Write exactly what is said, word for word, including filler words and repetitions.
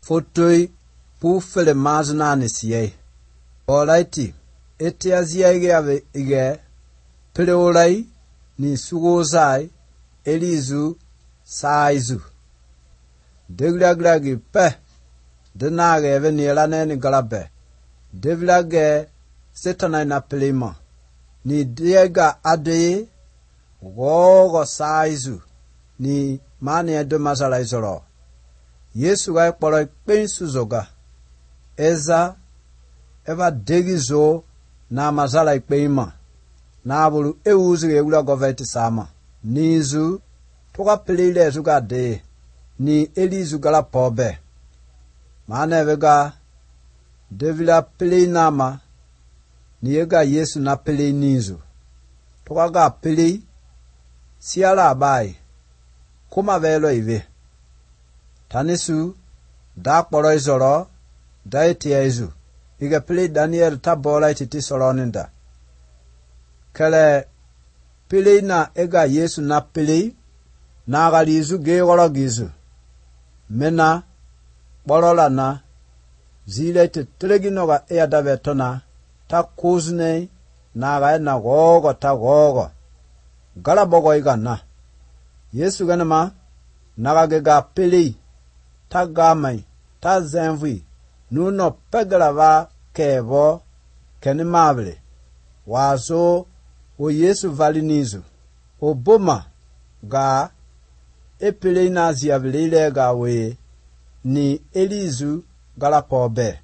Fotoi pu fele mazna ni siye. Alrighty. Ete azia ige ave ige. Pele olai ni sugozai. Elizu saizu. Deglagi pe. Denage eve ni elane ni galabe. Deglage setana na pelema. Ni diega ade. Gogo saizu. Ni mani edo masala izoro. Yesu gai poro pensu zoga. Eza eva degizo na masala ikpeima. Na bulu euzu egula goveti sama. Nizu toka pelile zuga de. Ni elizu gala pobe. Mane vega devila pele nama. Ni ega Yesu na pele nizu. Toka ga pele siala abai. Kuma velo ive. Tanisu da kporo izoro da eti ezu. Iga pele Daniel tabola iti soroninda. Kele pele na ega Yesu na pele na agalizu geogoro gizu. Mena borola na zile te teleginoga ea davetona ta kuzne na agae na gogo ta gogo. Gala bogo iga na. Yesu ganama nagagega pele ta gamai ta zenvi nuno pegalava kevo kenimable. Wazo o Yesu valinizu. O boma ga epele na ziavilele ga we ni elizu gala pobe.